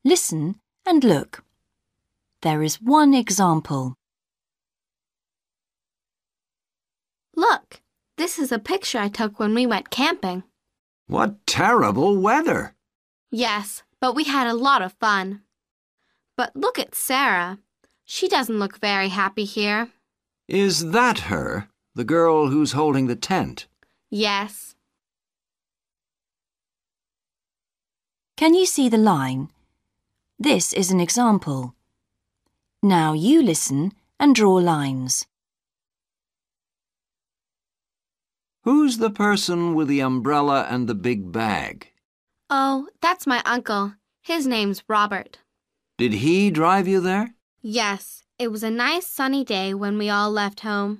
Listen and look. There is one example. Look, this is a picture I took when we went camping. What terrible weather! Yes, but we had a lot of fun. But look at Sarah. She doesn't look very happy here. Is that her, the girl who's holding the tent? Yes. Can you see the line? This is an example. Now you listen and draw lines. Who's the person with the umbrella and the big bag? Oh, that's my uncle. His name's Robert. Did he drive you there? Yes, it was a nice sunny day when we all left home.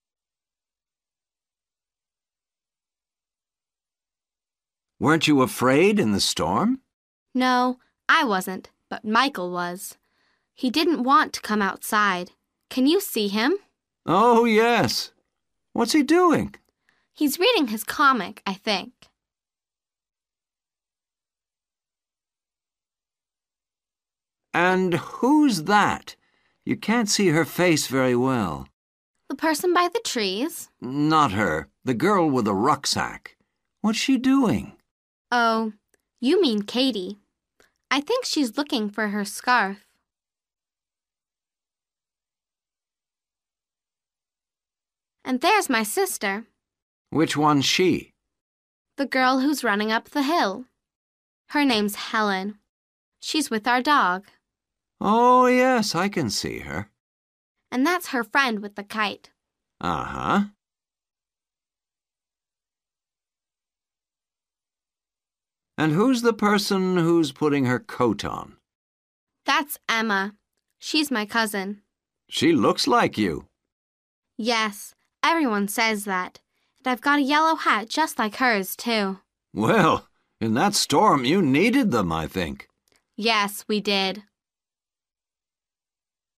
Weren't you afraid in the storm? No, I wasn't, but Michael was. He didn't want to come outside. Can you see him? Oh, yes. What's he doing? He's reading his comic, I think. And who's that? You can't see her face very well. The person by the trees? Not her. The girl with the rucksack. What's she doing? Oh, you mean Katie. I think she's looking for her scarf. And there's my sister. Which one's she? The girl who's running up the hill. Her name's Helen. She's with our dog. Oh, yes, I can see her. And that's her friend with the kite. Uh-huh. And who's the person who's putting her coat on? That's Emma. She's my cousin. She looks like you. Yes, everyone says that. And I've got a yellow hat just like hers, too. Well, in that storm you needed them, I think. Yes, we did.